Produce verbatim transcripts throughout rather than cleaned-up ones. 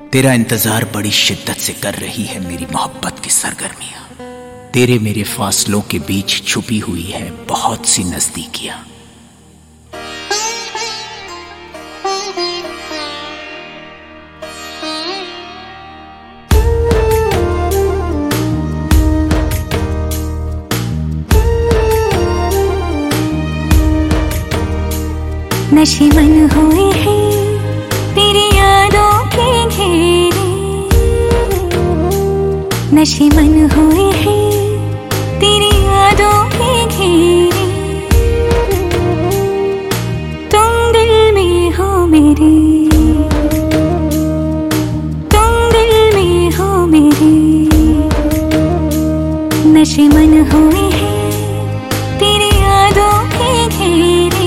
तेरा इंतजार बड़ी शिद्दत से कर रही है मेरी मोहब्बत की सरगर्मियां। तेरे मेरे फासलों के बीच छुपी हुई है बहुत सी नजदीकियां। नशे मन हुए हैं तेरी यादों के घेरे, नशे मन हुए हैं तेरी यादों के घेरे। तुम दिल में हो मेरे, तुम दिल में हो मेरे। नशे मन हुए हैं तेरी यादों के घेरे।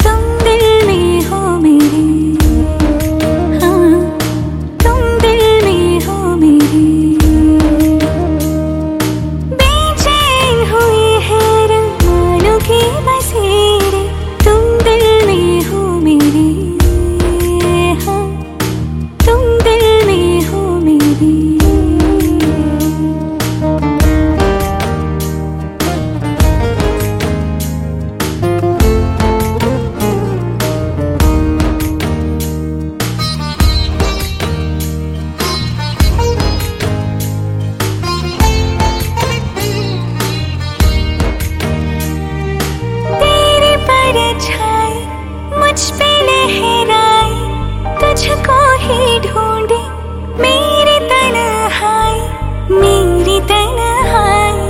तुझको ही ढूंढे मेरी तन्हाई, मेरी तन्हाई।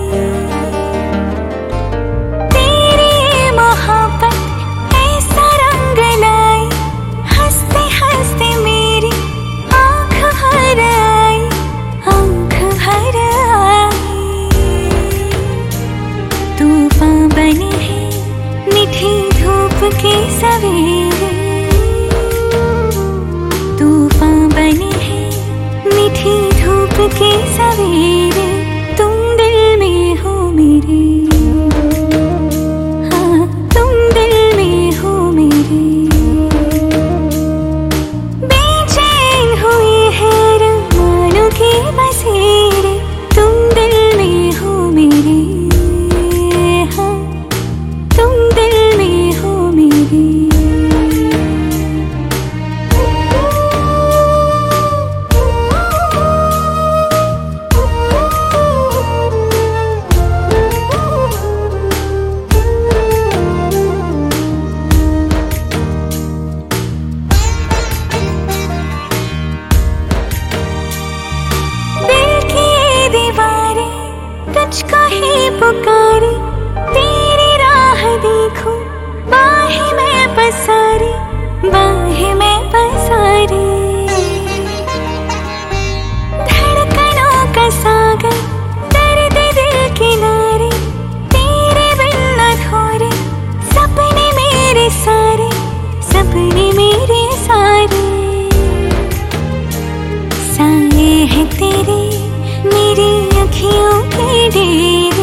तेरी मोहब्बत ऐसा रंग लाई, हंसते हंसते मेरी आँख भर आई, आँख भर आई। तूफान बनी है मीठी धूप के सवेरे, तूफान बनी है मीठी धूप के सवेरे। तुम दिल में हो मेरे, हाँ तुम दिल में हो मेरे। बेचैन हुई है रमानों के बसेरे। तुम दिल में हो मेरे, हाँ तुम दिल में हो मेरे। तुझको ही पुकारी, तेरी राह देखूं, बाहें में पसारी, बाहें में पसारी। धड़कनों का सागर, दर्द दिल किनारे, तेरे बिन अधूरे सपने मेरे सारे, सपने मेरे सारे। साए हैं तेरे मेरी अखियों के डेरे,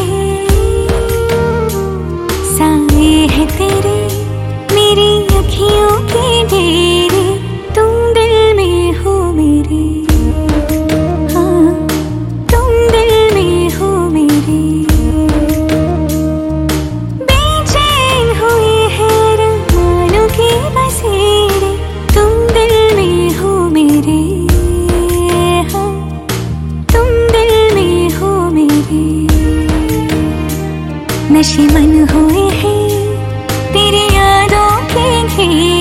साए हैं तेरे मेरी अखियों के डेरे। तुम दिल में हो मेरे, हाँ तुम दिल में हो मेरे। बेचैन हुए हैं रमानों के बसेरे। तुम दिल में हो मेरे, हाँ तुम दिल में हो मेरे। नशे मन हुए हैं तेरी यादों के घेरे।